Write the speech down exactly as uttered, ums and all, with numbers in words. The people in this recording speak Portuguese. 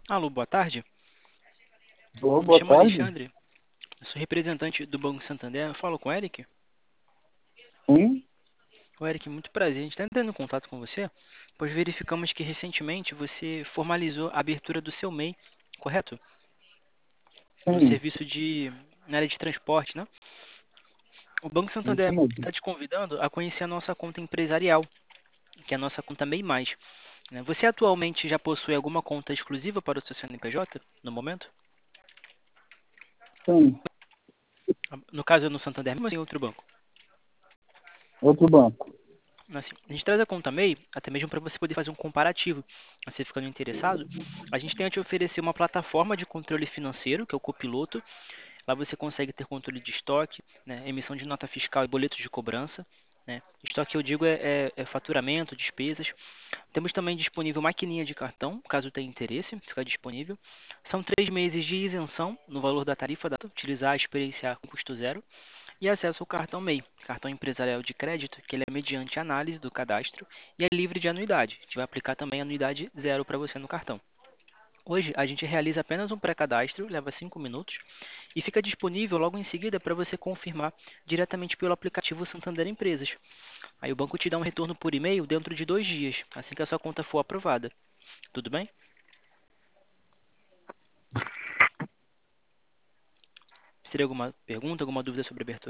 Alô, boa tarde. Ô, Me boa chamo tarde. Alexandre, eu sou representante do Banco Santander. Eu falo com o Eric. Sim, O Eric, muito prazer. A gente está entrando em contato com você, pois verificamos que recentemente você formalizou a abertura do seu M E I, correto? No sim, serviço de, na área de transporte, né? O Banco isso Santander mesmo. está te convidando a conhecer a nossa conta empresarial, que é a nossa conta M E I mais, né? Você atualmente já possui alguma conta exclusiva para o seu C N P J, no momento? Sim, No caso, é no Santander, mas em outro banco. outro banco. Assim, a gente traz a conta M E I até mesmo para você poder fazer um comparativo. Você ficando interessado, a gente tem a te oferecer uma plataforma de controle financeiro, que é o Copiloto. Lá você consegue ter controle de estoque, né, emissão de nota fiscal e boletos de cobrança. Né. Estoque, eu digo, é, é- é faturamento, despesas. Temos também disponível maquininha de cartão, caso tenha interesse, fica disponível. São três meses de isenção no valor da tarifa da utilizar, experienciar com custo zero e acesso ao cartão M E I, cartão empresarial de crédito, que ele é mediante análise do cadastro e é livre de anuidade. A gente vai aplicar também anuidade zero para você no cartão. Hoje a gente realiza apenas um pré-cadastro, leva cinco minutos e fica disponível logo em seguida para você confirmar diretamente pelo aplicativo Santander Empresas. Aí o banco te dá um retorno por e-mail dentro de dois dias, assim que a sua conta for aprovada. Tudo bem? Seria alguma pergunta, alguma dúvida sobre abertura?